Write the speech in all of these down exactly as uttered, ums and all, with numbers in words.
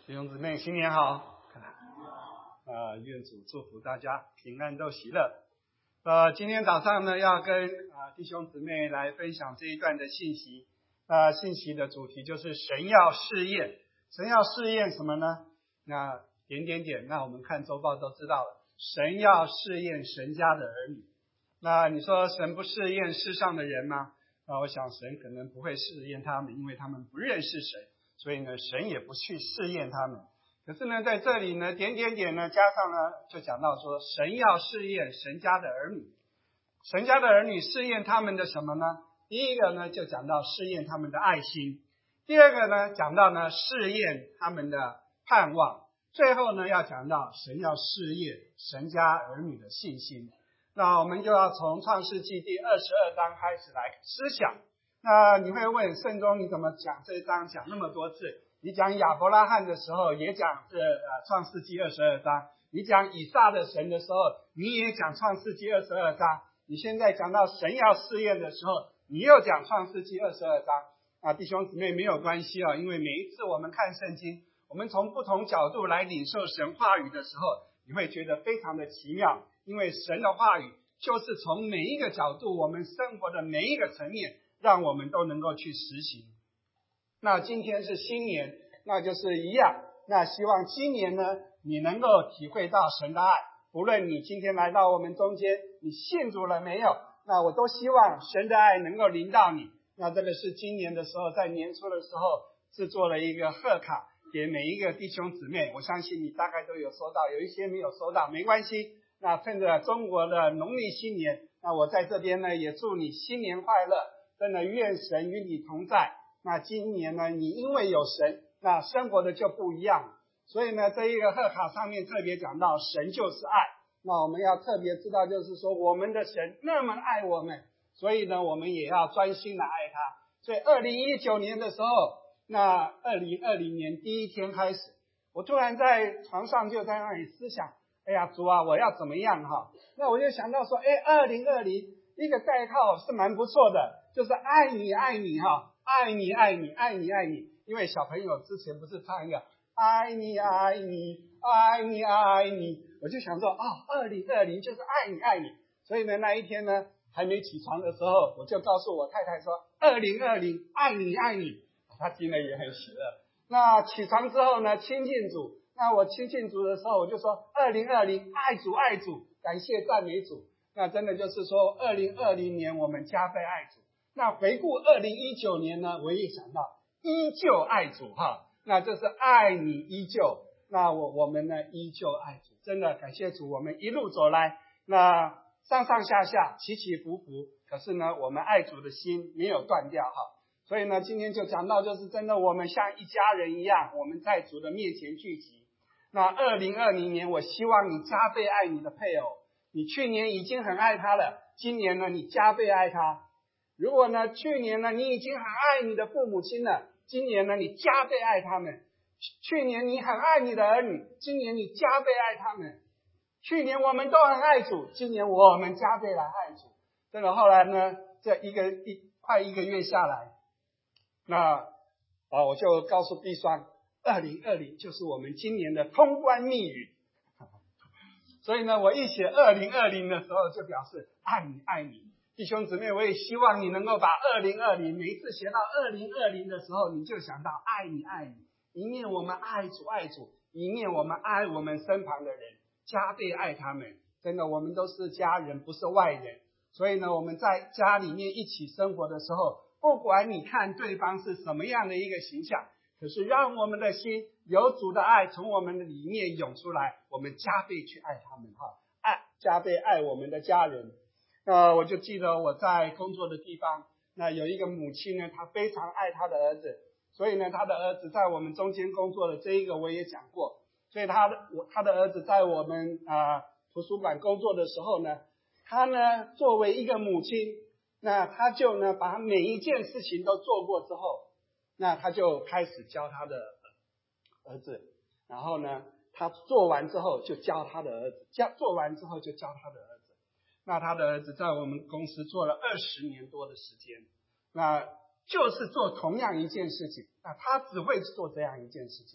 弟兄姊妹，新年好！呃，愿主祝福大家平安都喜乐。呃，今天早上呢，要跟啊、呃、弟兄姊妹来分享这一段的信息。呃，信息的主题就是神要试验，神要试验什么呢？那点点点，那我们看周报都知道了，神要试验神家的儿女。那你说神不试验世上的人吗？那我想神可能不会试验他们，因为他们不认识神。所以呢，神也不去试验他们。可是呢，在这里呢，点点点呢，加上呢，就讲到说，神要试验神家的儿女。神家的儿女试验他们的什么呢？第一个呢，就讲到试验他们的爱心；第二个呢，讲到呢，试验他们的盼望；最后呢，要讲到神要试验神家儿女的信心。那我们就要从创世纪第二十二章开始来思想。那你会问圣宗你怎么讲这一章讲那么多次？你讲亚伯拉罕的时候也讲这呃创世纪二十二章，你讲以撒的神的时候你也讲创世纪二十二章，你现在讲到神要试验的时候你又讲创世纪二十二章啊，弟兄姊妹没有关系啊，因为每一次我们看圣经，我们从不同角度来领受神话语的时候，你会觉得非常的奇妙，因为神的话语就是从每一个角度，我们生活的每一个层面，让我们都能够去实行。那今天是新年，那就是一样，那希望今年呢，你能够体会到神的爱，不论你今天来到我们中间，你信主了没有，那我都希望神的爱能够临到你。那这个是今年的时候，在年初的时候制作了一个贺卡给每一个弟兄姊妹，我相信你大概都有收到，有一些没有收到没关系。那趁着中国的农历新年，那我在这边呢也祝你新年快乐，真的愿神与你同在。那今年呢，你因为有神，那生活的就不一样了。所以呢，这一个贺卡上面特别讲到神就是爱。那我们要特别知道，就是说我们的神那么爱我们，所以呢，我们也要专心的爱他。所以二零一九年的时候，那二零二零年第一天开始，我突然在床上就在那里思想，哎呀，主啊，我要怎么样哈？那我就想到说，哎，二零二零一个代号是蛮不错的，就是爱你爱你哈，爱你爱你爱你爱你。因为小朋友之前不是唱一个爱你爱你爱你爱你，我就想说哦，二零二零就是爱你爱你。所以呢，那一天呢，还没起床的时候，我就告诉我太太说，二零二零爱你爱你。她听了也很喜乐。那起床之后呢，亲近主。那我亲近主的时候，我就说二零二零爱主爱主，感谢赞美主。那真的就是说二零二零年我们加倍爱主。那回顾二零一九年呢，我也想到依旧爱主哈，那就是爱你依旧。那我我们呢依旧爱主，真的感谢主，我们一路走来，那上上下下起起伏伏，可是呢我们爱主的心没有断掉哈。所以呢今天就讲到，就是真的我们像一家人一样，我们在主的面前聚集。那二零二零年，我希望你加倍爱你的配偶。你去年已经很爱他了，今年呢你加倍爱他。如果呢去年呢你已经很爱你的父母亲了，今年呢你加倍爱他们。去年你很爱你的儿女，今年你加倍爱他们。去年我们都很爱主，今年我们加倍来爱主。真的后来呢，这一个一快一个月下来，那啊我就告诉弟兄，二零二零就是我们今年的通关密语。所以呢，我一写二零二零的时候，就表示爱你爱你。弟兄姊妹，我也希望你能够把二零二零每一次写到二零二零的时候，你就想到爱你爱你。一面我们爱主爱主，一面我们爱我们身旁的人，加倍爱他们。真的，我们都是家人，不是外人。所以呢，我们在家里面一起生活的时候，不管你看对方是什么样的一个形象，可是让我们的心有主的爱从我们的里面涌出来，我们加倍去爱他们哈，爱加倍爱我们的家人。呃，我就记得我在工作的地方，那有一个母亲呢，她非常爱她的儿子，所以呢，她的儿子在我们中间工作的这一个我也讲过，所以他的我他的儿子在我们啊、呃、图书馆工作的时候呢，他呢作为一个母亲，那他就呢把每一件事情都做过之后，那他就开始教他的儿子，然后呢他做完之后就教他的儿子，教做完之后就教他的儿子。那他的儿子在我们公司做了二十年多的时间，那就是做同样一件事情，那他只会做这样一件事情。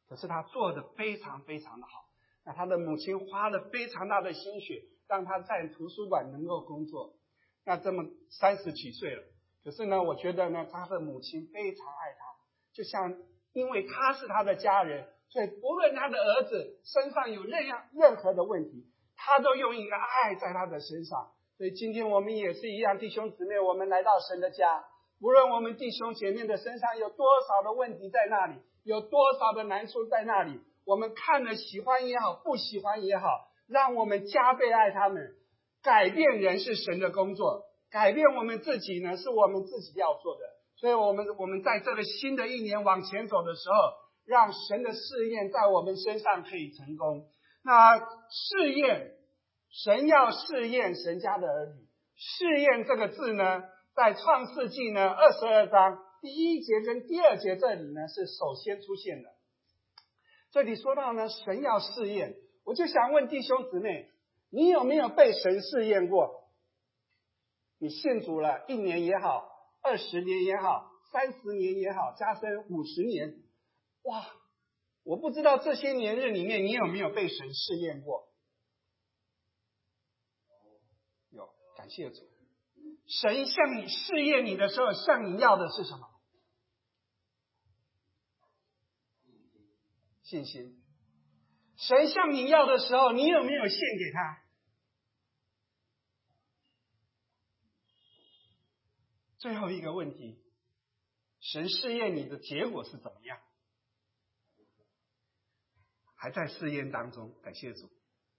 可是他做得非常非常的好。那他的母亲花了非常大的心血，让他在图书馆能够工作。那这么三十几岁了，可是呢，我觉得呢，他的母亲非常爱他，就像因为他是他的家人，所以不论他的儿子身上有任样任何的问题，他都用一个爱在他的身上。所以今天我们也是一样，弟兄姊妹，我们来到神的家，无论我们弟兄姐妹的身上有多少的问题在那里，有多少的难处在那里，我们看了喜欢也好，不喜欢也好，让我们加倍爱他们。改变人是神的工作，改变我们自己呢，是我们自己要做的。所以我们我们在这个新的一年往前走的时候，让神的试验在我们身上可以成功。那试验，神要试验神家的儿女。试验这个字呢，在创世纪呢二十二章第一节跟第二节这里呢是首先出现的。这里说到呢，神要试验，我就想问弟兄姊妹，你有没有被神试验过？你信主了一年也好，二十年也好，三十年也好，加深五十年，哇！我不知道这些年日里面你有没有被神试验过？有，感谢主。神向你试验你的时候，向你要的是什么？信心。神向你要的时候，你有没有献给他？最后一个问题，神试验你的结果是怎么样？还在试验当中，感谢主。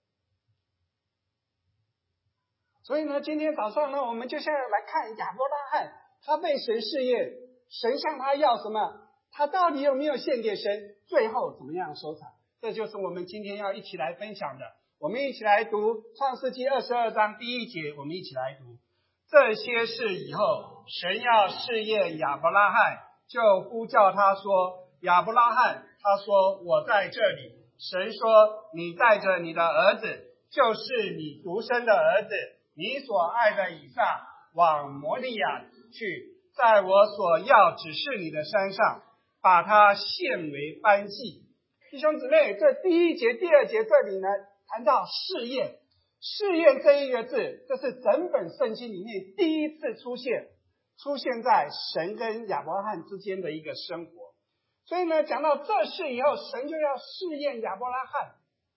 所以呢，今天早上呢，我们就现在来看亚伯拉罕，他被神试验，神向他要什么？他到底有没有献给神？最后怎么样收场？这就是我们今天要一起来分享的。我们一起来读创世纪二十二章第一节，我们一起来读。这些事以后，神要试验亚伯拉罕，就呼叫他说：亚伯拉罕。他说：我在这里。神说：你带着你的儿子，就是你独生的儿子，你所爱的以撒，往摩利亚去，在我所要指示你的山上，把它献为燔祭。弟兄姊妹，这第一节、第二节这里呢，谈到试验。试验这一个字，这是整本圣经里面第一次出现，出现在神跟亚伯拉罕之间的一个生活。所以呢，讲到这事以后，神就要试验亚伯拉罕。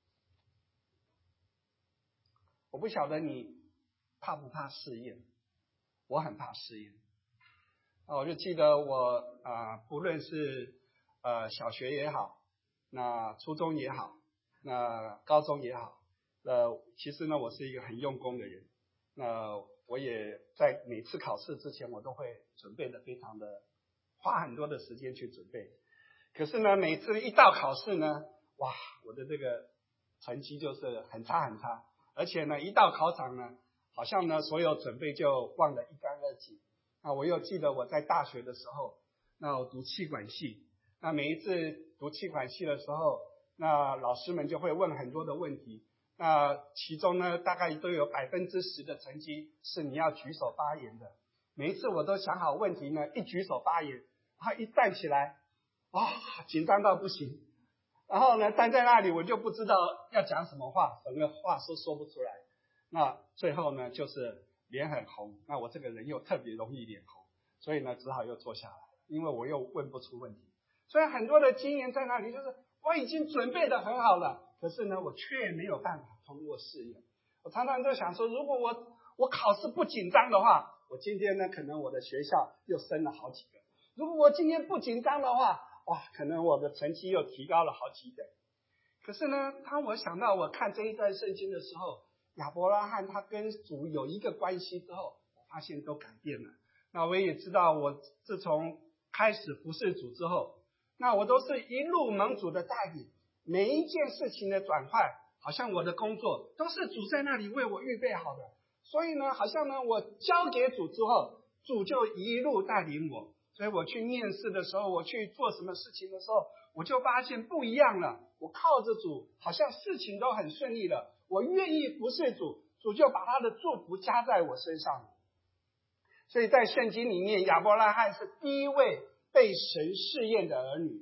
我不晓得你怕不怕试验？我很怕试验。啊，我就记得我啊、呃，不论是呃小学也好，那初中也好，那高中也好，呃，其实呢，我是一个很用功的人。那我也在每次考试之前，我都会准备的非常的，花很多的时间去准备。可是呢，每次一到考试呢，哇，我的这个成绩就是很差很差，而且呢，一到考场呢，好像呢，所有准备就忘得一干二净。那我又记得我在大学的时候，那我读气管系，那每一次读气管系的时候，那老师们就会问很多的问题，那其中呢，大概都有百分之十的成绩是你要举手发言的。每一次我都想好问题呢，一举手发言，然后一站起来，哇，紧张到不行。然后呢，站在那里我就不知道要讲什么话，整个话都说不出来。那最后呢，就是脸很红。那我这个人又特别容易脸红，所以呢，只好又坐下来，因为我又问不出问题。所以很多的经验在那里，就是我已经准备的很好了，可是呢，我却没有办法通过试验。我常常就想说，如果我我考试不紧张的话，我今天呢，可能我的学校又升了好几个；如果我今天不紧张的话，哇，可能我的成绩又提高了好几等。可是呢，当我想到我看这一段圣经的时候，亚伯拉罕他跟主有一个关系之后，我发现都改变了。那我也知道，我自从开始服侍主之后，那我都是一路蒙主的带领，每一件事情的转换，好像我的工作都是主在那里为我预备好的。所以呢，好像呢，我交给主之后，主就一路带领我。所以我去面试的时候，我去做什么事情的时候，我就发现不一样了。我靠着主，好像事情都很顺利了。我愿意服侍主，主就把他的祝福加在我身上。所以在圣经里面，亚伯拉罕是第一位被神试验的儿女。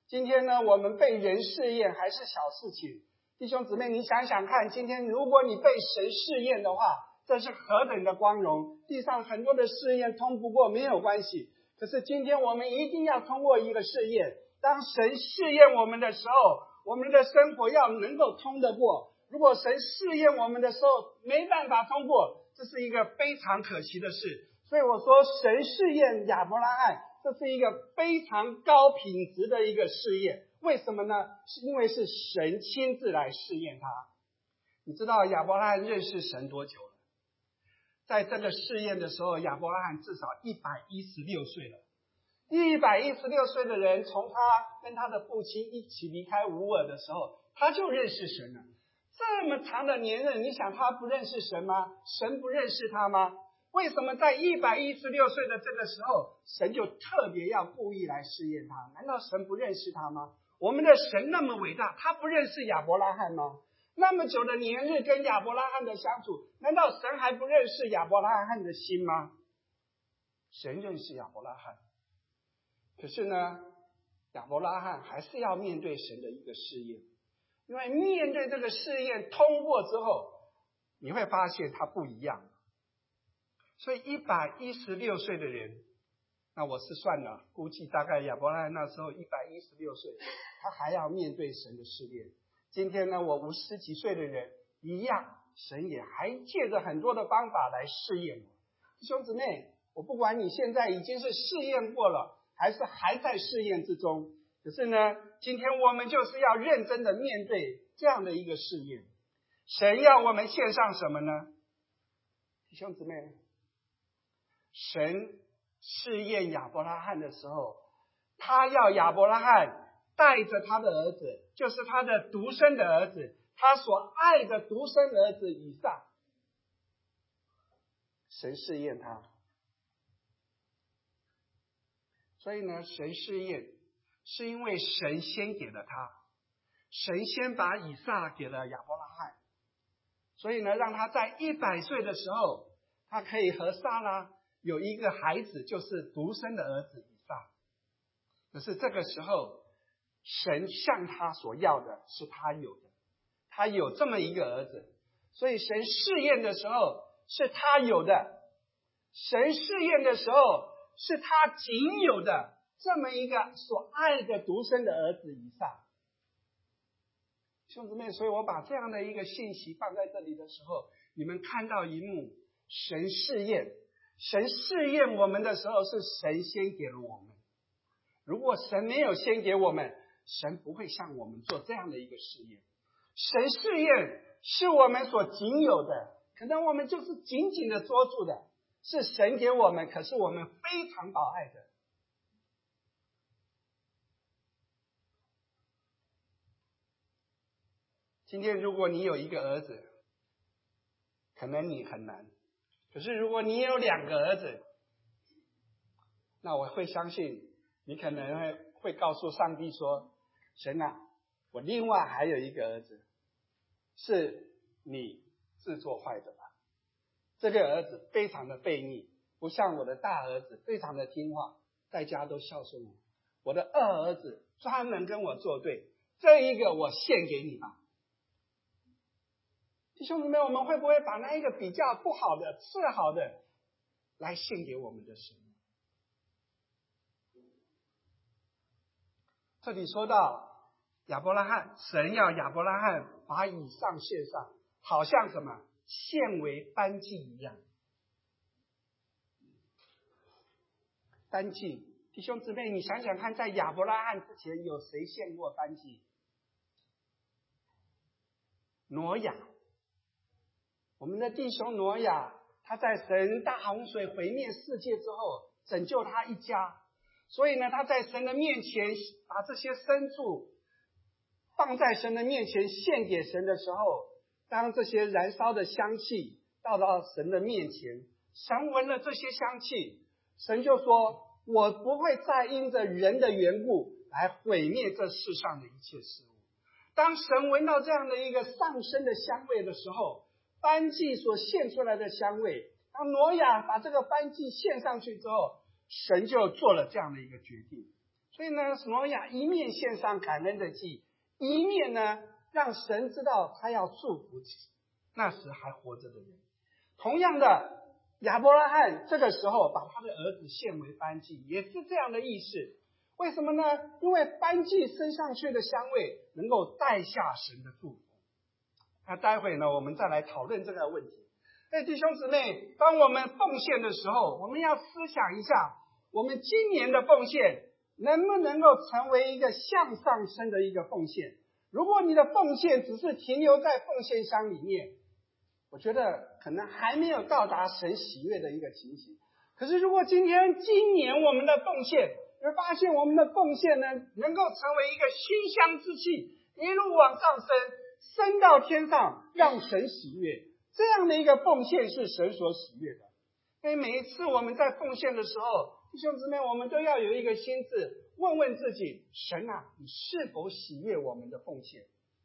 今天呢，我们被人试验还是小事情。弟兄姊妹，你想想看，今天如果你被神试验的话，这是何等的光荣！地上很多的试验通不过没有关系，可是今天我们一定要通过一个试验。当神试验我们的时候，我们的生活要能够通得过。如果神试验我们的时候没办法通过，这是一个非常可惜的事。所以我说，神试验亚伯拉罕，这是一个非常高品质的一个试验。为什么呢？是因为是神亲自来试验他。你知道亚伯拉罕认识神多久了？在这个试验的时候，亚伯拉罕至少一百一十六岁了。一百一十六岁的人，从他跟他的父亲一起离开乌尔的时候，他就认识神了。这么长的年日，你想他不认识神吗？神不认识他吗？为什么在一百一十六岁的这个时候，神就特别要故意来试验他？难道神不认识他吗？我们的神那么伟大，他不认识亚伯拉罕吗？那么久的年日跟亚伯拉罕的相处，难道神还不认识亚伯拉罕的心吗？神认识亚伯拉罕，可是呢，亚伯拉罕还是要面对神的一个试验。因为面对这个试验通过之后，你会发现他不一样。所以一百一十六岁的人，那我是算了，估计大概亚伯拉罕那时候一百一十六岁，他还要面对神的试验。今天呢，我五十几岁的人一样，神也还借着很多的方法来试验我。弟兄姊妹，我不管你现在已经是试验过了，还是还在试验之中，可是呢，今天我们就是要认真的面对这样的一个试验。神要我们献上什么呢？弟兄姊妹，神试验亚伯拉罕的时候，他要亚伯拉罕带着他的儿子，就是他的独生的儿子，他所爱的独生儿子以撒。神试验他，所以呢，神试验是因为神先给了他，神先把以撒给了亚伯拉罕，所以呢，让他在一百岁的时候，他可以和撒拉有一个孩子，就是独生的儿子以撒。可是这个时候，神向他所要的是他有的，他有这么一个儿子，所以神试验的时候是他有的，神试验的时候是他仅有的这么一个所爱的独生的儿子以撒。兄姊妹，所以我把这样的一个信息放在这里的时候，你们看到一幕，神试验，神试验我们的时候是神先给了我们。如果神没有先给我们，神不会向我们做这样的一个试验。神试验是我们所仅有的，可能我们就是紧紧的捉住的，是神给我们，可是我们非常宝爱的。今天如果你有一个儿子，可能你很难，可是如果你有两个儿子，那我会相信你可能会会告诉上帝说，神啊，我另外还有一个儿子，是你制作坏的吧？这个儿子非常的悖逆，不像我的大儿子非常的听话，在家都孝顺我。我的二儿子专门跟我作对，这一个我献给你吧。弟兄姊妹，我们会不会把那一个比较不好的、次好的来献给我们的神？这里说到亚伯拉罕，神要亚伯拉罕把以撒献上，好像什么献为燔祭一样。燔祭，弟兄姊妹，你想想看，在亚伯拉罕之前有谁献过燔祭？挪亚。我们的弟兄挪亚，他在神大洪水毁灭世界之后，拯救他一家，所以呢，他在神的面前把这些牲畜放在神的面前献给神的时候，当这些燃烧的香气到到神的面前，神闻了这些香气，神就说，我不会再因着人的缘故来毁灭这世上的一切事物。当神闻到这样的一个上升的香味的时候，燔祭所献出来的香味，当挪亚把这个燔祭献上去之后，神就做了这样的一个决定。 所以呢，挪亚一面献上感恩的祭，一面呢让神知道他要祝福那时还活着的人。同样的，亚伯拉罕这个时候把他的儿子献为燔祭，也是这样的意思。为什么呢？因为燔祭升上去的香味能够带下神的祝福。那待会呢，我们再来讨论这个问题。哎，弟兄姊妹，当我们奉献的时候，我们要思想一下，我们今年的奉献能不能够成为一个向上升的一个奉献？如果你的奉献只是停留在奉献箱里面，我觉得可能还没有到达神喜悦的一个情形。可是如果今天今年我们的奉献，你会发现我们的奉献呢，能够成为一个馨香之气，一路往上升，升到天上，让神喜悦。这样的一个奉献是神所喜悦的。所以每一次我们在奉献的时候，弟兄姊妹，我们都要有一个心志，问问自己，神啊，你是否喜悦我们的奉献？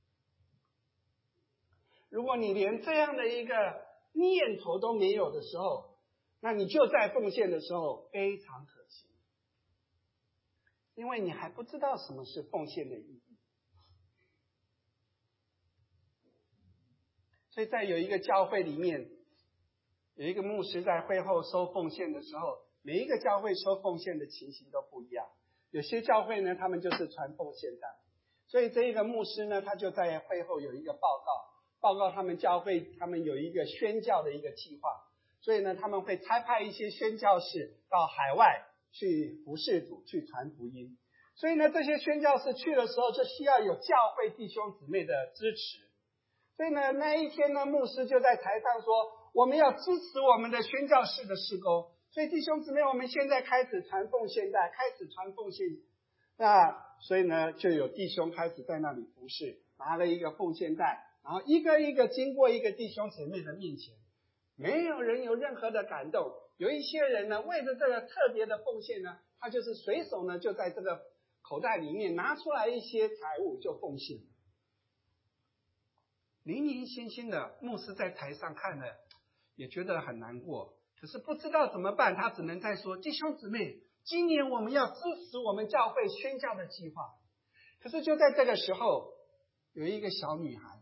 如果你连这样的一个念头都没有的时候，那你就在奉献的时候非常可惜，因为你还不知道什么是奉献的意义。所以在有一个教会里面，有一个牧师在会后收奉献的时候，每一个教会收奉献的情形都不一样。有些教会呢，他们就是传奉献单，所以这一个牧师呢，他就在会后有一个报告，报告他们教会他们有一个宣教的一个计划，所以呢，他们会差派一些宣教士到海外去服事主，去传福音。所以呢，这些宣教士去的时候，就需要有教会弟兄姊妹的支持。所以呢，那一天呢，牧师就在台上说，我们要支持我们的宣教士的事工。所以弟兄姊妹，我们现在开始传奉献带，开始传奉献。那所以呢，就有弟兄开始在那里服事，拿了一个奉献带，然后一个一个经过一个弟兄姊妹的面前，没有人有任何的感动。有一些人呢，为了这个特别的奉献呢，他就是随手呢就在这个口袋里面拿出来一些财物就奉献。零零星星的，牧师在台上看了也觉得很难过，可是不知道怎么办，他只能在说，弟兄姊妹，今年我们要支持我们教会宣教的计划。可是就在这个时候，有一个小女孩，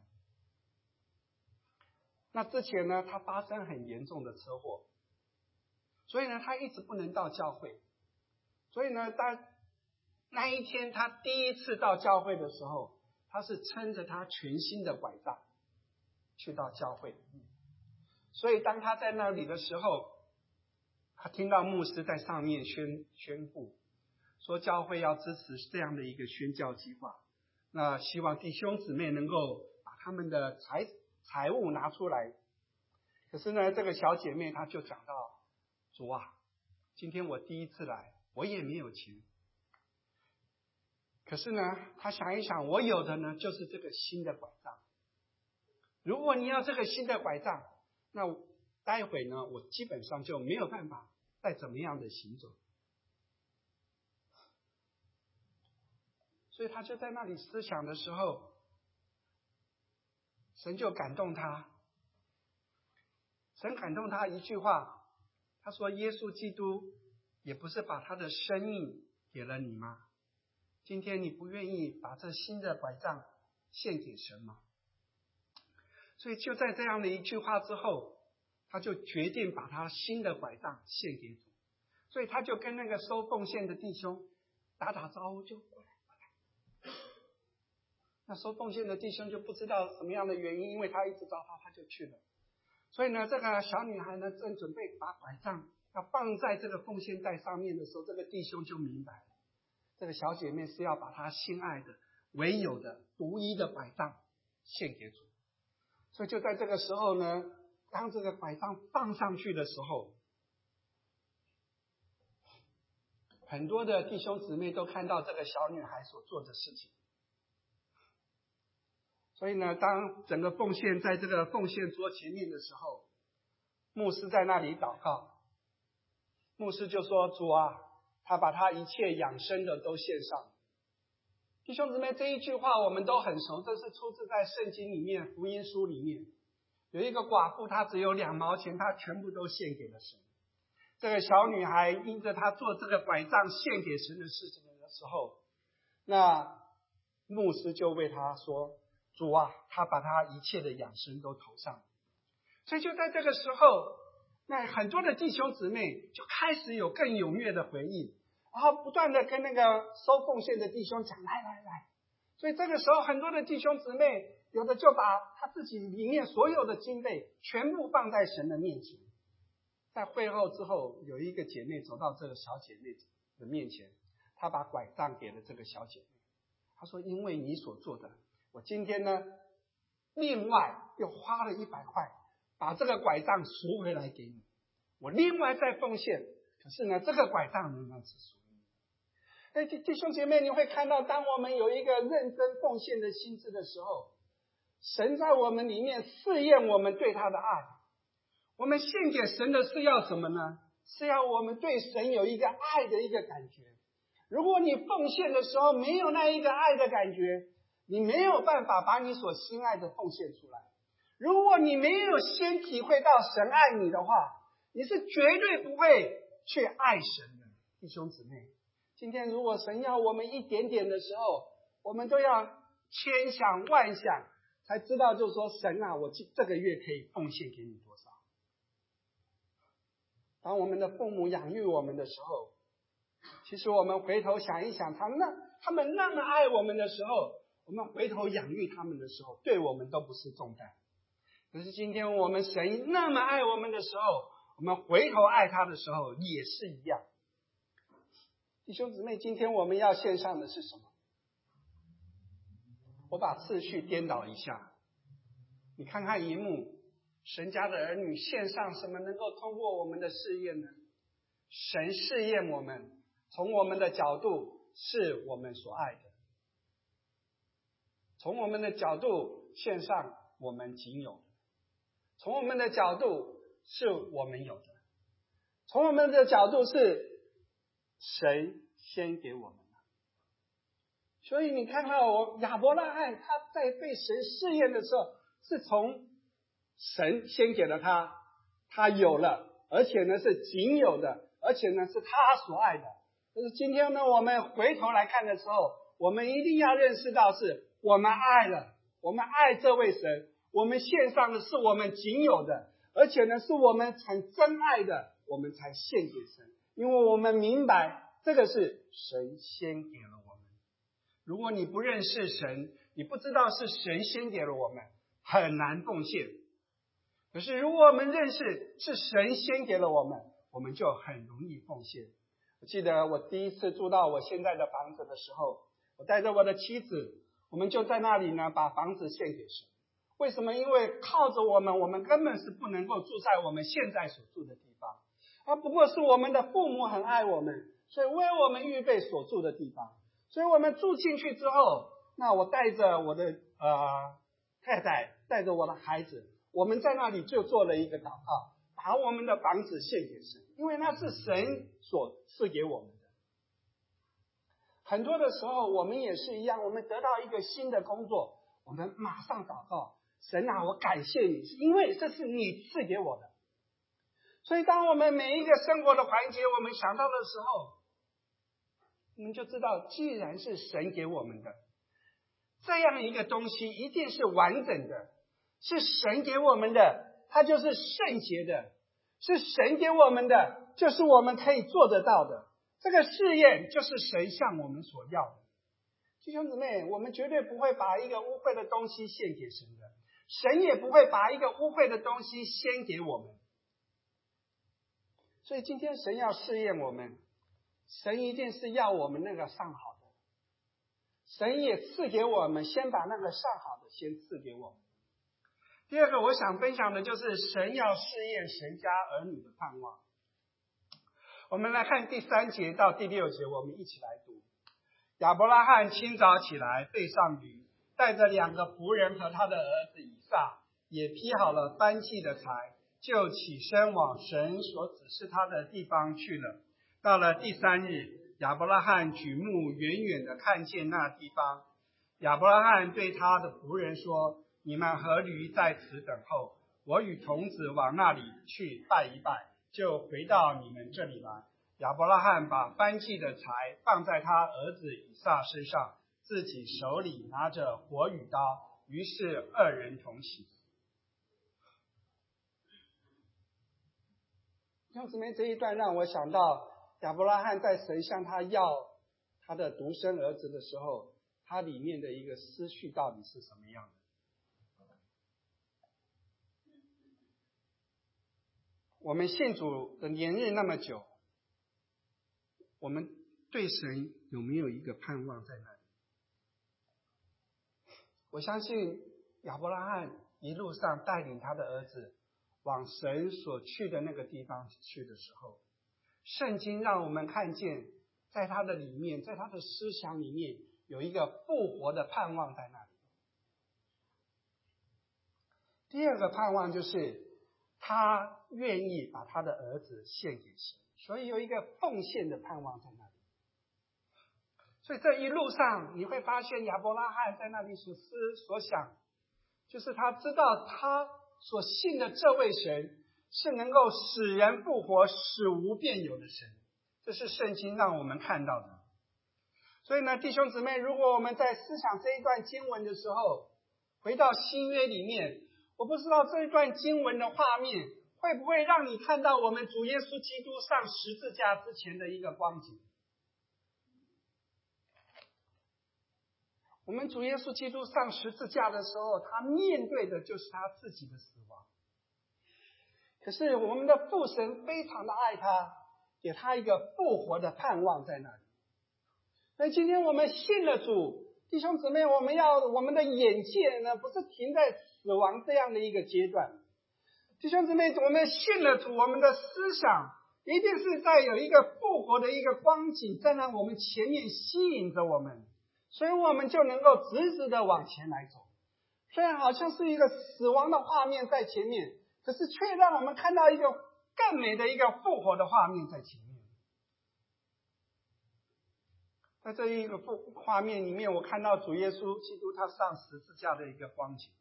那之前呢，她发生很严重的车祸，所以呢，她一直不能到教会。所以呢，当那一天她第一次到教会的时候，她是撑着她全新的拐杖去到教会。所以当她在那里的时候，她听到牧师在上面宣宣布说，教会要支持这样的一个宣教计划，那希望弟兄姊妹能够把他们的财财物拿出来。可是呢，这个小姐妹她就讲到，主啊，今天我第一次来，我也没有钱。可是呢，她想一想，我有的呢就是这个新的拐杖。如果你要这个新的拐杖，那待会呢，我基本上就没有办法再怎么样的行走。所以他就在那里思想的时候，神就感动他。神感动他一句话，他说，耶稣基督也不是把他的生命给了你吗？今天你不愿意把这新的拐杖献给神吗？所以就在这样的一句话之后，他就决定把他新的拐杖献给主。所以他就跟那个收奉献的弟兄打打招呼，就过来过来。那收奉献的弟兄就不知道什么样的原因，因为他一直找他，他就去了。所以呢，这个小女孩呢，正准备把拐杖要放在这个奉献袋上面的时候，这个弟兄就明白了，这个小姐妹是要把她心爱的、唯有的、独一的拐杖献给主。所以就在这个时候呢，当这个拐杖放上去的时候，很多的弟兄姊妹都看到这个小女孩所做的事情。所以呢，当整个奉献在这个奉献桌前面的时候，牧师在那里祷告。牧师就说，主啊，他把他一切养生的都献上。弟兄姊妹，这一句话我们都很熟，这是出自在圣经里面福音书里面。有一个寡妇，她只有两毛钱，她全部都献给了神。这个小女孩因着她做这个拐杖献给神的事情的时候，那牧师就为他说：“主啊，他把他一切的养生都投上。”所以就在这个时候，那很多的弟兄姊妹就开始有更踊跃的回应，然后不断的跟那个收奉献的弟兄讲：“来来来！”所以这个时候，很多的弟兄姊妹有的就把他自己里面所有的经费全部放在神的面前。在会后之后，有一个姐妹走到这个小姐妹的面前，她把拐杖给了这个小姐妹，她说：“因为你所做的，我今天呢，另外又花了一百块，把这个拐杖赎回来给你。我另外再奉献，可是呢，这个拐杖仍然是属于你。”哎，弟兄姐妹，你会看到，当我们有一个认真奉献的心智的时候，神在我们里面试验我们对他的爱。我们献给神的是要什么呢？是要我们对神有一个爱的一个感觉。如果你奉献的时候没有那一个爱的感觉，你没有办法把你所心爱的奉献出来。如果你没有先体会到神爱你的话，你是绝对不会去爱神的。弟兄姊妹，今天如果神要我们一点点的时候，我们都要千想万想才知道，就是说神啊，我这个月可以奉献给你多少。当我们的父母养育我们的时候，其实我们回头想一想，他那他们那么爱我们的时候，我们回头养育他们的时候，对我们都不是重担。可是今天我们神那么爱我们的时候，我们回头爱他的时候也是一样。弟兄姊妹，今天我们要献上的是什么？我把次序颠倒一下，你看看荧幕，神家的儿女献上什么能够通过我们的试验呢？神试验我们，从我们的角度是我们所爱的，从我们的角度献上我们仅有的，从我们的角度是我们有的，从我们的角度是神先给我们的。所以你看到我亚伯拉罕他在被神试验的时候，是从神先给了他，他有了，而且呢是仅有的，而且呢是他所爱的。可是今天呢，我们回头来看的时候，我们一定要认识到，是我们爱了，我们爱这位神，我们献上的是我们仅有的，而且呢是我们很真爱的，我们才献给神，因为我们明白这个是神先给了我们。如果你不认识神，你不知道是神先给了我们，很难奉献。可是如果我们认识是神先给了我们，我们就很容易奉献。我记得我第一次住到我现在的房子的时候，我带着我的妻子，我们就在那里呢把房子献给神。为什么？因为靠着我们，我们根本是不能够住在我们现在所住的地方，而不过是我们的父母很爱我们，所以为我们预备所住的地方。所以我们住进去之后，那我带着我的呃太太，带着我的孩子，我们在那里就做了一个祷告，把我们的房子献给神，因为那是神所赐给我们的。很多的时候我们也是一样，我们得到一个新的工作，我们马上祷告，神啊，我感谢你，因为这是你赐给我的。所以当我们每一个生活的环节我们想到的时候，我们就知道，既然是神给我们的，这样一个东西一定是完整的，是神给我们的，它就是圣洁的，是神给我们的，就是我们可以做得到的。这个试验就是神向我们所要的。弟兄姊妹，我们绝对不会把一个污秽的东西献给神的，神也不会把一个污秽的东西先给我们。所以今天神要试验我们，神一定是要我们那个上好的，神也赐给我们，先把那个上好的先赐给我们。第二个我想分享的就是神要试验神家儿女的盼望。我们来看第三节到第六节，我们一起来读。亚伯拉罕清早起来，备上驴，带着两个仆人和他的儿子以撒，也劈好了燔祭的柴，就起身往神所指示他的地方去了。到了第三日，亚伯拉罕举目远远的看见那地方。亚伯拉罕对他的仆人说：你们和驴在此等候，我与童子往那里去拜一拜，就回到你们这里来。 亚伯拉罕把燔祭的柴放在他儿子以撒身上，自己手里拿着火与刀，于是二人同行。弟兄姊妹，这一段让我想到亚伯拉罕在神向他要他的独生儿子的时候，他里面的一个思绪到底是什么样的？我们信主的年日那么久，我们对神有没有一个盼望在那里？我相信亚伯拉罕一路上带领他的儿子往神所去的那个地方去的时候，圣经让我们看见在他的里面，在他的思想里面有一个复活的盼望在那里。第二个盼望就是他愿意把他的儿子献给神，所以有一个奉献的盼望在那里。所以这一路上你会发现亚伯拉罕在那里所思所想，就是他知道他所信的这位神是能够使人复活、使无变有的神，这是圣经让我们看到的。所以呢，弟兄姊妹，如果我们在思想这一段经文的时候，回到新约里面，我不知道这一段经文的画面会不会让你看到我们主耶稣基督上十字架之前的一个光景。我们主耶稣基督上十字架的时候，他面对的就是他自己的死亡。可是我们的父神非常的爱他，给他一个复活的盼望在那里。所以今天我们信了主，弟兄姊妹，我们要我们的眼界呢，不是停在死亡这样的一个阶段。弟兄姊妹，我们信了主，我们的思想一定是在有一个复活的一个光景站在我们前面吸引着我们，所以我们就能够直直的往前来走。虽然好像是一个死亡的画面在前面，可是却让我们看到一个更美的一个复活的画面在前面。在这一个画面里面，我看到主耶稣基督他上十字架的一个光景。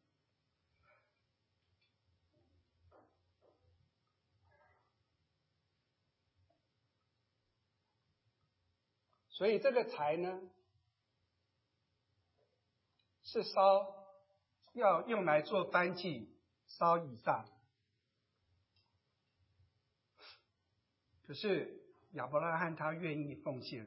所以这个柴呢，是烧要用来做燔祭烧以撒的。可是亚伯拉罕他愿意奉献，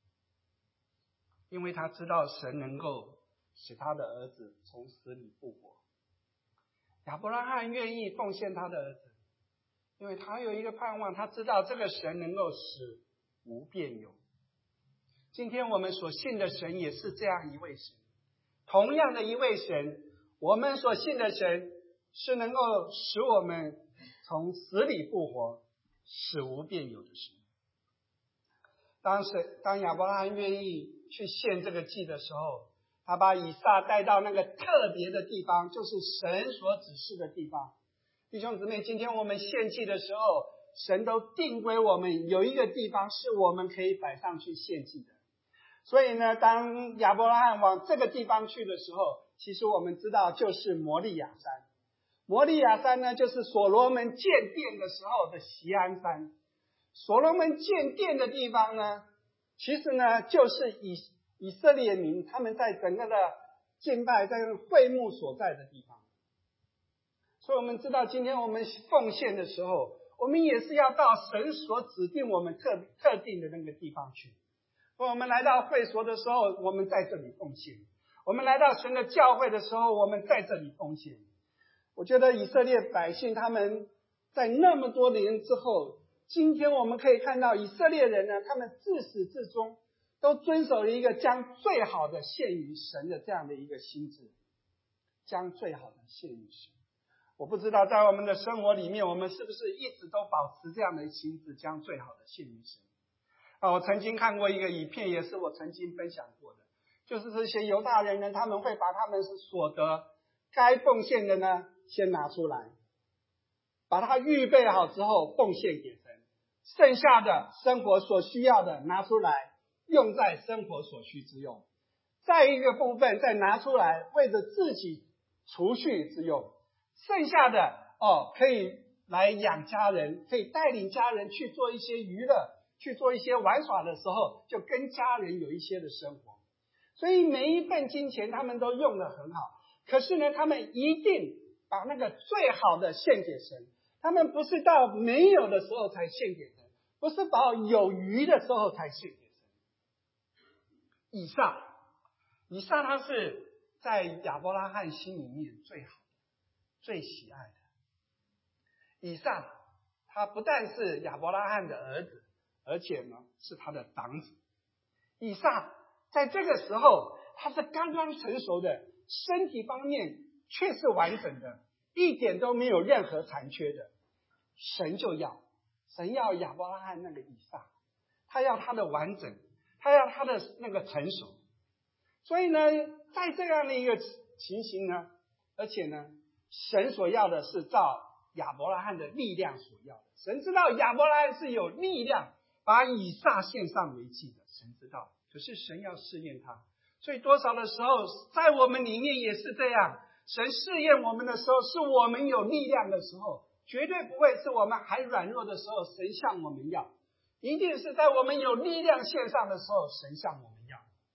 因为他知道神能够使他的儿子从死里复活。亚伯拉罕愿意奉献他的儿子，因为他有一个盼望，他知道这个神能够使无变有。今天我们所信的神也是这样一位神，同样的一位神，我们所信的神是能够使我们从死里复活、使无变有的神。当时当亚伯拉罕愿意去献这个祭的时候，他把以撒带到那个特别的地方，就是神所指示的地方。弟兄姊妹，今天我们献祭的时候，神都定规我们有一个地方是我们可以摆上去献祭的。所以呢，当亚伯拉罕往这个地方去的时候，其实我们知道就是摩利亚山。摩利亚山呢，就是所罗门建殿的时候的锡安山。所罗门建殿的地方呢，其实呢就是以以色列民他们在整个的敬拜在会幕所在的地方。所以我们知道今天我们奉献的时候，我们也是要到神所指定我们特特定的那个地方去。我们来到会所的时候，我们在这里奉献；我们来到神的教会的时候，我们在这里奉献。我觉得以色列百姓他们在那么多年之后，今天我们可以看到以色列人呢，他们自始至终都遵守了一个将最好的献于神的这样的一个心智，将最好的献于神。我不知道在我们的生活里面，我们是不是一直都保持这样的心智，将最好的献于神。啊，我曾经看过一个影片，也是我曾经分享过的，就是这些犹大人呢，他们会把他们所得该奉献的呢，先拿出来，把它预备好之后奉献给神，剩下的生活所需要的拿出来，用在生活所需之用。再一个部分再拿出来，为着自己储蓄之用，剩下的哦，可以来养家人，可以带领家人去做一些娱乐。 去做一些玩耍的时候，就跟家人有一些的生活。所以每一份金钱他们都用得很好，可是呢，他们一定把那个最好的献给神。他们不是到没有的时候才献给神，不是到有余的时候才献给神。以撒，以撒他是在亚伯拉罕心里面最好的、最喜爱的。以撒他不但是亚伯拉罕的儿子，而且呢是他的长子。以撒在这个时候他是刚刚成熟的，身体方面却是完整的，一点都没有任何残缺的。神就要，神要亚伯拉罕那个以撒，他要他的完整，他要他的那个成熟。所以呢，在这样的一个情形呢，而且呢，神所要的是照亚伯拉罕的力量所要的。神知道亚伯拉罕是有力量把以撒献上为祭的，神知道，可是神要试验他。所以多少的时候，在我们里面也是这样，神试验我们的时候，是我们有力量的时候，绝对不会是我们还软弱的时候，神向我们要，一定是在我们有力量献上的时候，神向我们要。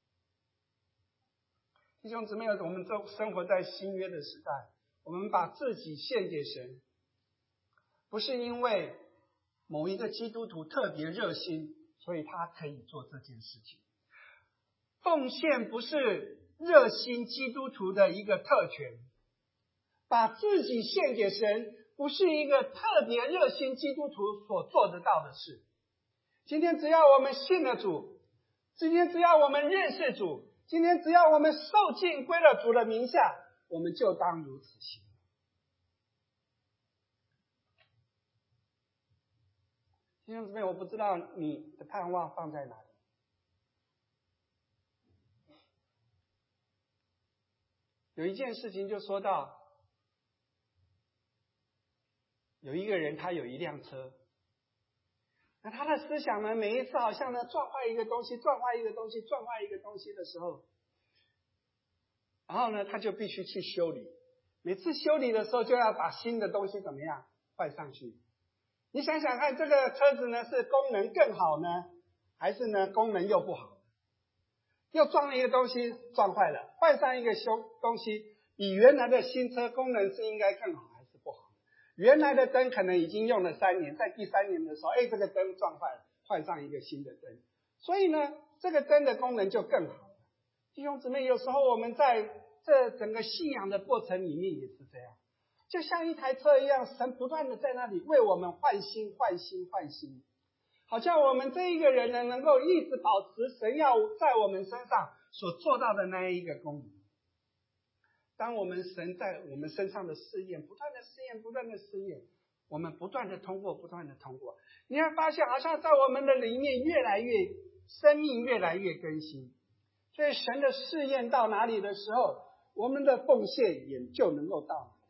弟兄姊妹，我们都生活在新约的时代，我们把自己献给神，不是因为某一个基督徒特别热心，所以他可以做这件事情。奉献不是热心基督徒的一个特权，把自己献给神不是一个特别热心基督徒所做得到的事。今天只要我们信了主，今天只要我们认识主，今天只要我们受尽归了主的名下，我们就当如此行。弟兄姊妹，我不知道你的盼望放在哪里。有一件事情就说到，有一个人他有一辆车，那他的思想呢，每一次好像呢撞坏一个东西，撞坏一个东西，撞坏一个东西的时候，然后呢他就必须去修理，每次修理的时候就要把新的东西怎么样换上去。你想想看，这个车子呢是功能更好呢，还是呢功能又不好？又装了一个东西撞坏了，换上一个修东西，比原来的新车功能是应该更好还是不好？原来的灯可能已经用了三年，在第三年的时候，哎，这个灯撞坏了，换上一个新的灯，所以呢，这个灯的功能就更好了。弟兄姊妹，有时候我们在这整个信仰的过程里面也是这样，就像一台车一样，神不断的在那里为我们换新、换新、换新。好像我们这一个人呢，能够一直保持神要在我们身上所做到的那一个功能。当我们神在我们身上的试验，不断的试验，不断的试验，我们不断的通过，不断的通过，你会发现好像在我们的里面越来越生命越来越更新。所以神的试验到哪里的时候，我们的奉献也就能够到哪里。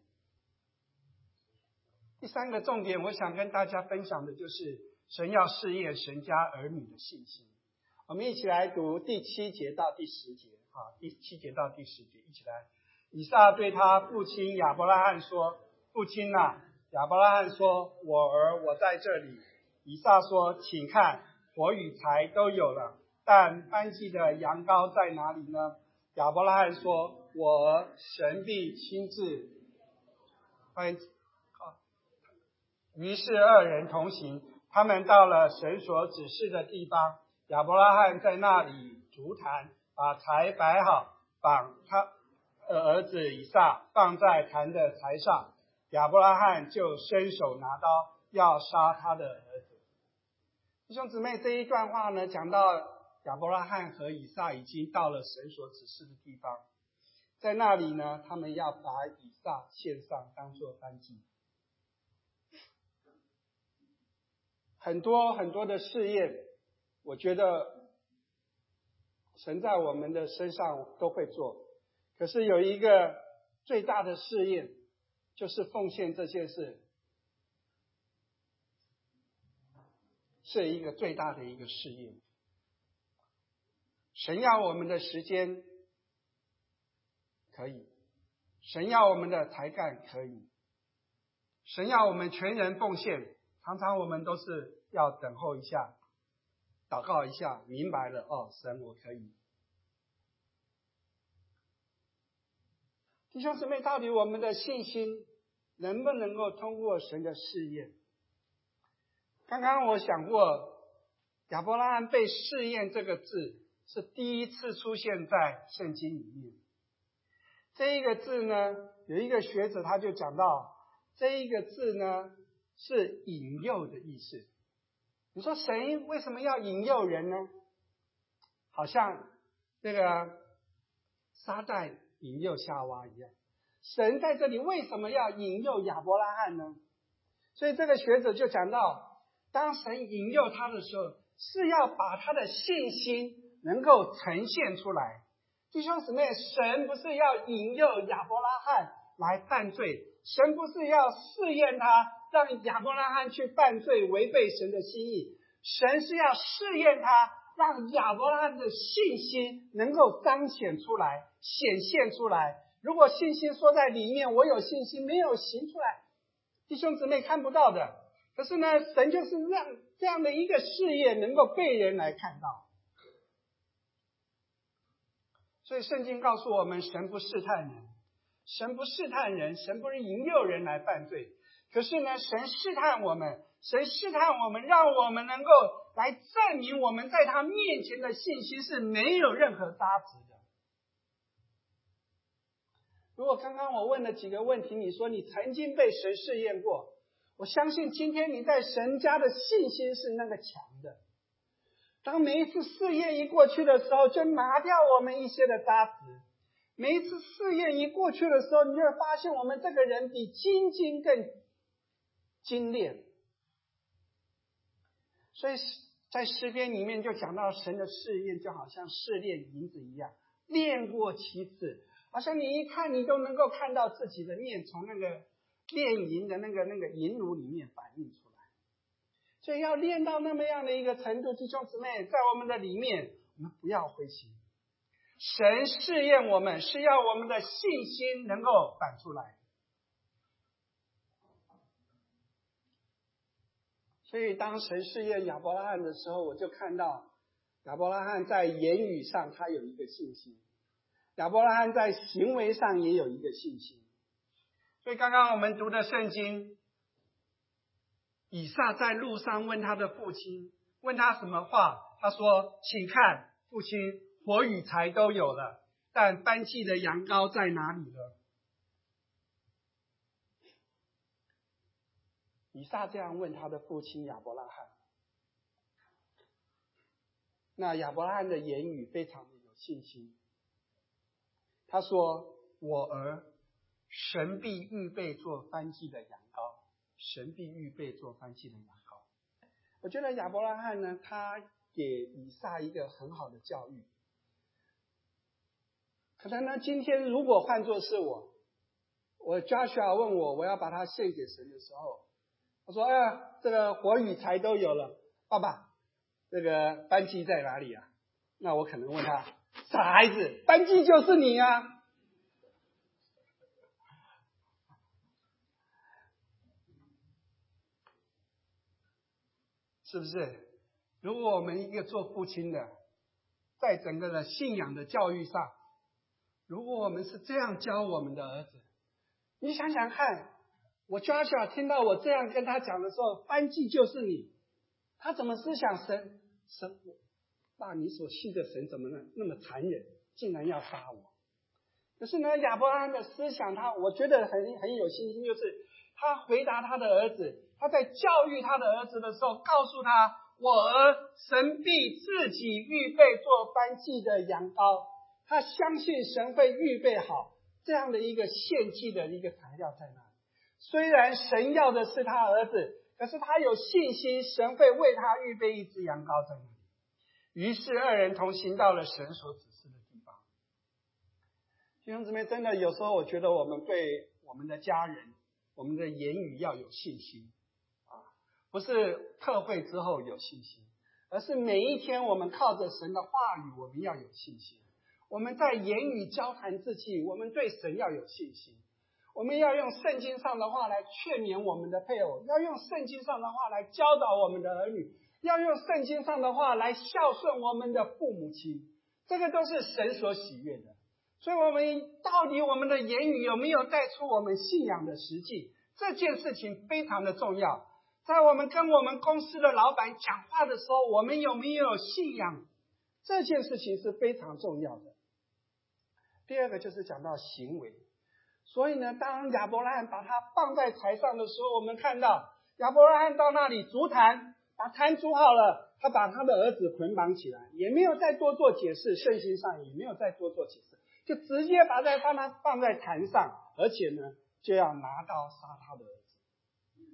第三个重点，我想跟大家分享的就是神要试验神家儿女的信心。我们一起来读第七节到第十节，好，第七节到第十节，一起来。以撒对他父亲亚伯拉罕说：“父亲啊！”亚伯拉罕说：“我儿，我在这里。”以撒说：“请看，火与柴都有了，但燔祭的羊羔在哪里呢？”亚伯拉罕说：“我儿，神必亲自。”于是二人同行，他们到了神所指示的地方。亚伯拉罕在那里筑坛，把柴摆好，把他儿子以撒放在坛的柴上。亚伯拉罕就伸手拿刀要杀他的儿子。弟兄姊妹，这一段话呢，讲到亚伯拉罕和以撒已经到了神所指示的地方，在那里呢，他们要把以撒献上当作燔祭。很多很多的试验，我觉得神在我们的身上都会做，可是有一个最大的试验，就是奉献这件事，是一个最大的一个试验。神要我们的时间可以，神要我们的才干可以，神要我们全人奉献，常常我们都是要等候一下， 祷告一下，明白了，哦，神我可以。弟兄姊妹，到底我们的信心能不能够通过神的试验？刚刚我想过，亚伯拉罕被试验这个字是第一次出现在圣经里面。这一个字呢，有一个学者他就讲到，这一个字呢是引诱的意思。你说神为什么要引诱人呢？好像这个撒旦引诱夏娃一样。神在这里为什么要引诱亚伯拉罕呢？所以这个学者就讲到，当神引诱他的时候，是要把他的信心能够呈现出来。弟兄姊妹，神不是要引诱亚伯拉罕来犯罪，神不是要试验他，让亚伯拉罕去犯罪，违背神的心意。神是要试验他，让亚伯拉罕的信心能够彰显出来，显现出来。如果信心说在里面，我有信心，没有行出来，弟兄姊妹看不到的。可是呢，神就是让这样的一个事业能够被人来看到。所以圣经告诉我们，神不试探人，神不试探人，神不是引诱人来犯罪。可是呢，神试探我们，神试探我们，让我们能够来证明我们在他面前的信心是没有任何杂质的。如果刚刚我问了几个问题，你说你曾经被神试验过，我相信今天你在神家的信心是那个强的。当每一次试验一过去的时候，就拿掉我们一些的杂质。每一次试验一过去的时候，你就会发现我们这个人比精金更精炼。所以在诗篇里面就讲到，神的试验就好像试炼银子一样，炼过其次，好像你一看你都能够看到自己的面从那个炼银的那个那个银炉里面反映出来。所以要练到那么样的一个程度，弟兄姊妹，在我们的里面，我们不要灰心。神试验我们，是要我们的信心能够反出来。所以当神试验亚伯拉罕的时候，我就看到亚伯拉罕在言语上他有一个信心，亚伯拉罕在行为上也有一个信心。所以刚刚我们读的圣经，以撒在路上问他的父亲，问他什么话？他说：请看，父亲，火与柴都有了，但燔祭的羊羔在哪里了？以撒这样问他的父亲亚伯拉罕。那亚伯拉罕的言语非常的有信心。他说：我儿，神必预备做燔祭的羊羔，神必预备做燔祭的羊羔。我觉得亚伯拉罕呢，他给以撒一个很好的教育。可能呢，今天如果换作是我，我 Joshua 问我我要把它献给神的时候，我说：哎呀，这个火与柴都有了，爸爸，这个燔祭在哪里啊？那我可能问他：傻孩子，燔祭就是你啊！是不是？如果我们一个做父亲的，在整个的信仰的教育上，如果我们是这样教我们的儿子，你想想看，我 Joshua 听到我这样跟他讲的时候，燔祭就是你，他怎么思想神？神，爸，你所信的神怎么能那么残忍，竟然要杀我？可是呢，亚伯拉罕的思想，他我觉得很很有信心，就是他回答他的儿子，他在教育他的儿子的时候，告诉他：我儿，神必自己预备做燔祭的羊羔。他相信神会预备好这样的一个献祭的一个材料在那里。虽然神要的是他儿子，可是他有信心，神会为他预备一只羊羔在那里。于是二人同行到了神所指示的地方。弟兄姊妹，真的有时候我觉得我们对我们的家人，我们的言语要有信心啊，不是特会之后有信心，而是每一天我们靠着神的话语，我们要有信心。我们在言语交谈之际，我们对神要有信心。我们要用圣经上的话来劝勉我们的配偶，要用圣经上的话来教导我们的儿女， 要用圣经上的话来孝顺我们的父母亲，这个都是神所喜悦的。所以我们到底我们的言语有没有带出我们信仰的实际，这件事情非常的重要。在我们跟我们公司的老板讲话的时候，我们有没有信仰，这件事情是非常重要的。第二个就是讲到行为。所以呢，当亚伯拉罕把他放在台上的时候，我们看到亚伯拉罕到那里筑坛，把坛筑好了，他把他的儿子捆绑起来，也没有再多做解释，圣经上也没有再多做解释，就直接把他放他放在坛上，而且呢，就要拿刀杀他的儿子。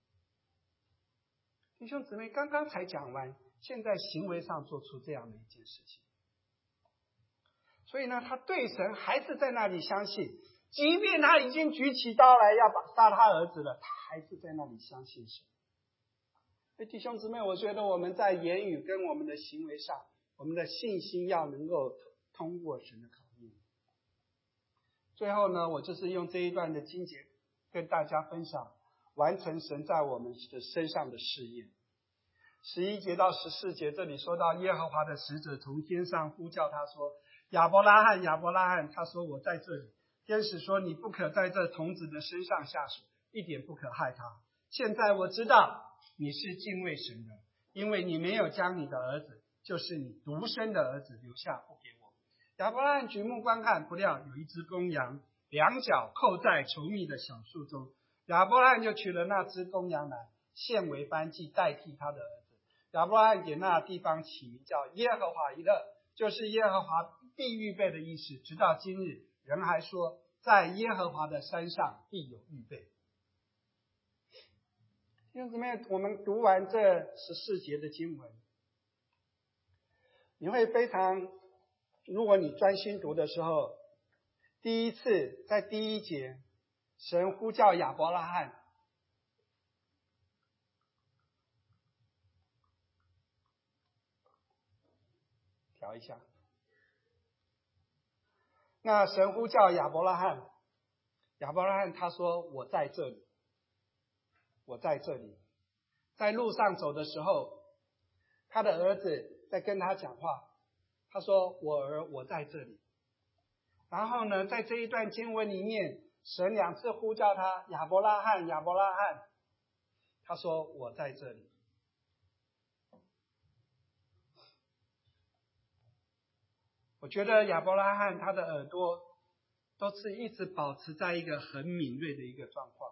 弟兄姊妹，刚刚才讲完，现在行为上做出这样的一件事情。所以呢，他对神还是在那里相信，即便他已经举起刀来要把杀他儿子了，他还是在那里相信神。所以弟兄姊妹，我觉得我们在言语跟我们的行为上，我们的信心要能够通过神的考验。最后呢，我就是用这一段的经节跟大家分享，完成神在我们的身上的试验。十一节到十四节，这里说到耶和华的使者从天上呼叫他说，亚伯拉罕，亚伯拉罕，他说我在这里。天使说，你不可在这童子的身上下手，一点不可害他。现在我知道你是敬畏神的，因为你没有将你的儿子，就是你独生的儿子留下不给我。亚伯拉罕举目观看，不料有一只公羊，两脚扣在稠密的小树中。亚伯拉罕就取了那只公羊来，献为燔祭，代替他的儿子。亚伯拉罕给那地方起名叫耶和华以勒，就是耶和华必预备的意思。直到今日，人还说，在耶和华的山上必有预备。弟兄姊妹，我们读完这十四节的经文，你会非常，如果你专心读的时候，第一次在第一节，神呼叫亚伯拉罕，调一下。那神呼叫亚伯拉罕，亚伯拉罕他说我在这里，我在这里。在路上走的时候，他的儿子在跟他讲话，他说我儿我在这里。然后呢，在这一段经文里面，神两次呼叫他亚伯拉罕，亚伯拉罕，他说我在这里。我觉得亚伯拉罕他的耳朵都是一直保持在一个很敏锐的一个状况。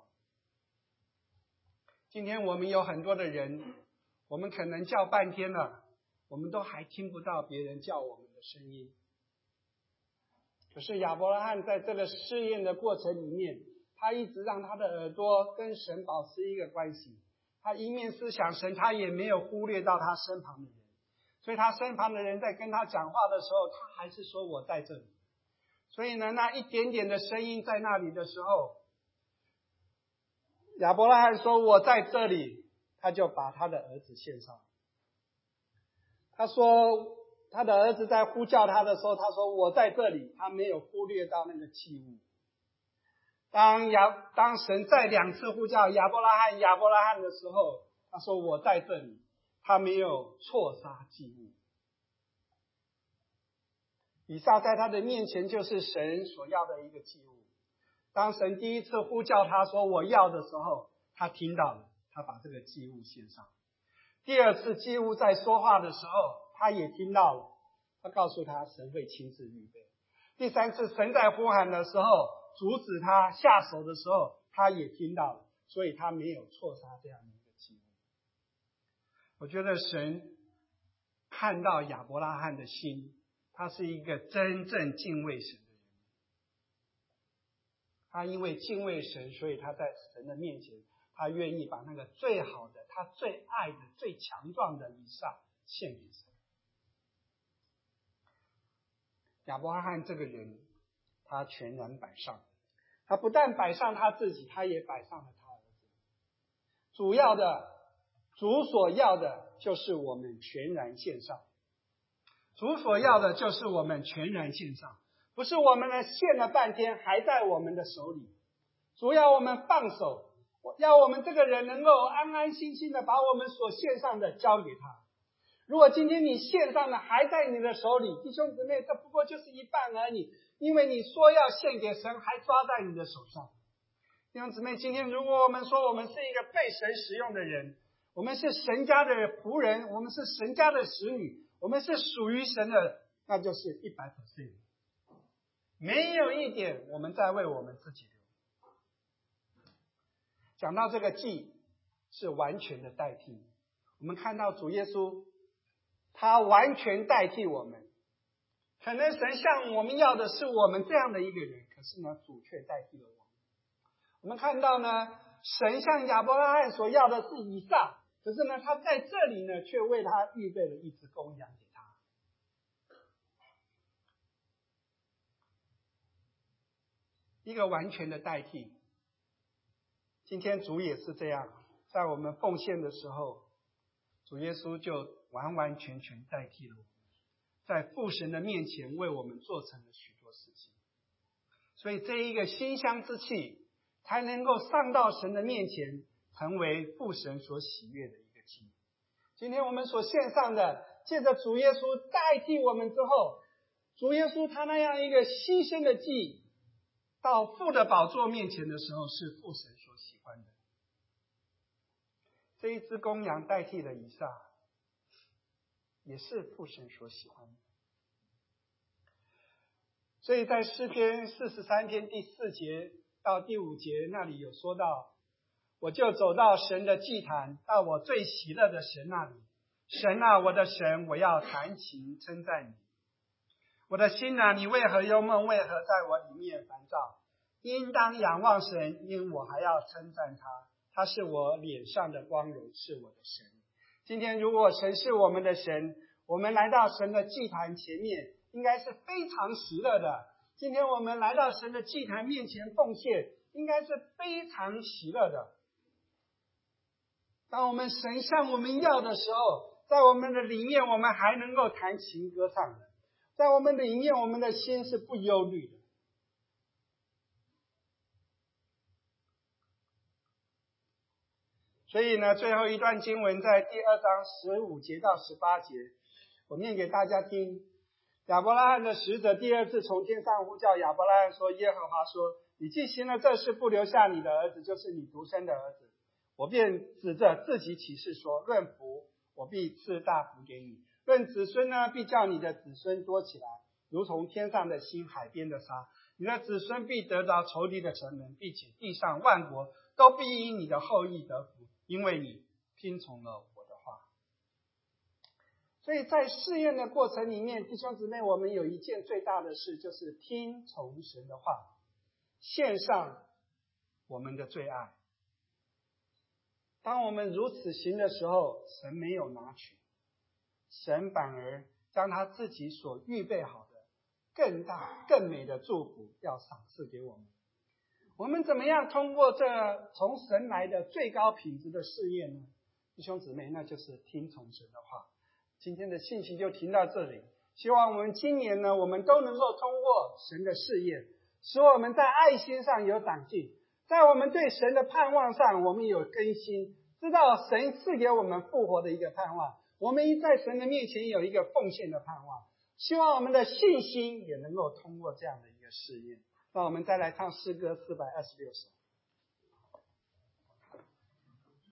今天我们有很多的人，我们可能叫半天了，我们都还听不到别人叫我们的声音。可是亚伯拉罕在这个试验的过程里面，他一直让他的耳朵跟神保持一个关系，他一面思想神，他也没有忽略到他身旁的人。所以他身旁的人在跟他讲话的时候，他还是说我在这里。所以呢，那一点点的声音在那里的时候，亚伯拉罕说我在这里，他就把他的儿子献上。他说他的儿子在呼叫他的时候，他说我在这里，他没有忽略到那个祭物。当亚当神在两次呼叫亚伯拉罕亚伯拉罕的时候，他说我在这里，他没有错杀祭物。以撒在他的面前就是神所要的一个祭物。当神第一次呼叫他说我要的时候，他听到了，他把这个祭物献上。第二次祭物在说话的时候，他也听到了，他告诉他神会亲自预备。第三次神在呼喊的时候，阻止他下手的时候，他也听到了，所以他没有错杀这样的一个祭物。我觉得神看到亚伯拉罕的心，他是一个真正敬畏神的人。他因为敬畏神，所以他在神的面前，他愿意把那个最好的，他最爱的，最强壮的以撒献给神。亚伯拉罕这个人，他全然摆上，他不但摆上他自己，他也摆上了他儿子。主要的，主所要的就是我们全然献上。主所要的就是我们全然献上，不是我们呢献了半天还在我们的手里。主要我们放手， 要我们这个人能够安安心心的把我们所献上的交给他。如果今天你献上的还在你的手里，弟兄姊妹，这不过就是一半而已，因为你说要献给神，还抓在你的手上。弟兄姊妹，今天如果我们说我们是一个被神使用的人，我们是神家的仆人，我们是神家的使女，我们是属于神的，那就是一百 percent， 没有一点我们在为我们自己留。讲到这个祭是完全的代替，我们看到主耶稣他完全代替我们。可能神向我们要的是我们这样的一个人，可是呢，主却代替了我们。我们看到呢，神向亚伯拉罕所要的是以撒，可是呢，他在这里呢，却为他预备了一只公羊给他。一个完全的代替。今天主也是这样，在我们奉献的时候，主耶稣就完完全全代替了我们，在父神的面前为我们做成了许多事情。所以这一个馨香之气才能够上到神的面前，成为父神所喜悦的一个祭。今天我们所献上的，借着主耶稣代替我们之后，主耶稣他那样一个牺牲的祭，到父的宝座面前的时候，是父神所喜欢的。这一只公羊代替了以撒，也是父神所喜欢的。所以在诗篇四十三篇第四节到第五节那里有说到，我就走到神的祭坛，到我最喜乐的神那里。神啊，我的神，我要弹琴称赞你。我的心啊，你为何忧闷？为何在我里面烦躁？应当仰望神，因我还要称赞他。他是我脸上的光荣，是我的神。今天如果神是我们的神，我们来到神的祭坛前面，应该是非常喜乐的。今天我们来到神的祭坛面前奉献，应该是非常喜乐的。当我们神向我们要的时候，在我们的里面我们还能够弹琴歌唱的，在我们的里面我们的心是不忧虑的。所以呢，最后一段经文在第二章十五节到十八节，我念给大家听。亚伯拉罕的使者第二次从天上呼叫亚伯拉罕说，耶和华说，你既行了这事，不留下你的儿子，就是你独生的儿子，我便指着自己起誓说，论福，我必赐大福给你；论子孙呢，必叫你的子孙多起来，如同天上的星，海边的沙。你的子孙必得着仇敌的城门，并且地上万国都必因你的后裔得福，因为你听从了我的话。所以在试验的过程里面，弟兄姊妹，我们有一件最大的事，就是听从神的话，献上我们的最爱。当我们如此行的时候，神没有拿取，神反而将他自己所预备好的更大更美的祝福要赏赐给我们。我们怎么样通过这从神来的最高品质的试验呢？弟兄姊妹，那就是听从神的话。今天的信息就停到这里，希望我们今年呢，我们都能够通过神的试验，使我们在爱心上有长进，在我们对神的盼望上我们有更新，知道神赐给我们复活的一个盼望，我们在神的面前有一个奉献的盼望，希望我们的信心也能够通过这样的一个试验。那我们再来唱诗歌四百二十六首。